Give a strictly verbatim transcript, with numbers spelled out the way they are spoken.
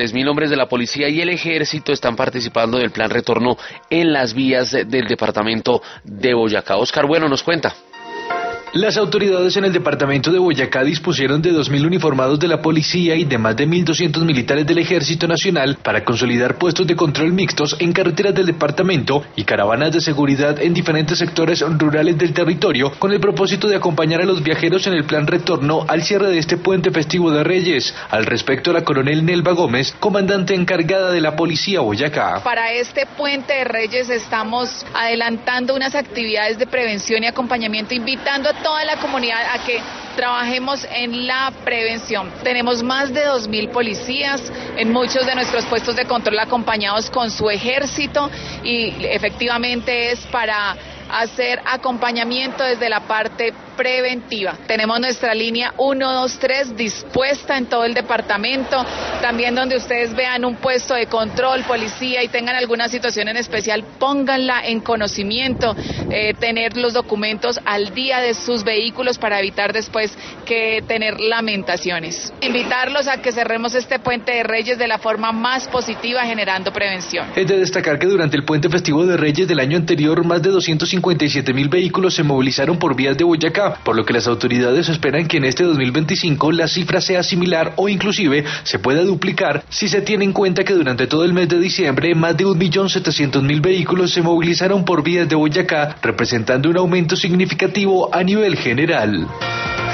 tres mil hombres de la policía y el ejército están participando del plan retorno en las vías del departamento de Boyacá. Oscar Bueno nos cuenta. Las autoridades en el departamento de Boyacá dispusieron de dos mil uniformados de la policía y de más de mil doscientos militares del Ejército Nacional para consolidar puestos de control mixtos en carreteras del departamento y caravanas de seguridad en diferentes sectores rurales del territorio, con el propósito de acompañar a los viajeros en el plan retorno al cierre de este puente festivo de Reyes. Al respecto, la coronel Nelva Gómez, comandante encargada de la Policía Boyacá. Para este puente de Reyes estamos adelantando unas actividades de prevención y acompañamiento, invitando a toda la comunidad a que trabajemos en la prevención. Tenemos más de dos mil policías en muchos de nuestros puestos de control acompañados con su ejército y efectivamente es para hacer acompañamiento desde la parte preventiva. Tenemos nuestra línea uno dos tres dispuesta en todo el departamento, también donde ustedes vean un puesto de control, policía y tengan alguna situación en especial, pónganla en conocimiento, eh, tener los documentos al día de sus vehículos para evitar después que tener lamentaciones. Invitarlos a que cerremos este puente de Reyes de la forma más positiva, generando prevención. Es de destacar que durante el puente festivo de Reyes del año anterior, más de doscientos cincuenta y siete mil vehículos se movilizaron por vías de Boyacá, por lo que las autoridades esperan que en este dos mil veinticinco la cifra sea similar o inclusive se pueda duplicar si se tiene en cuenta que durante todo el mes de diciembre más de un millón setecientos mil vehículos se movilizaron por vías de Boyacá, representando un aumento significativo a nivel general.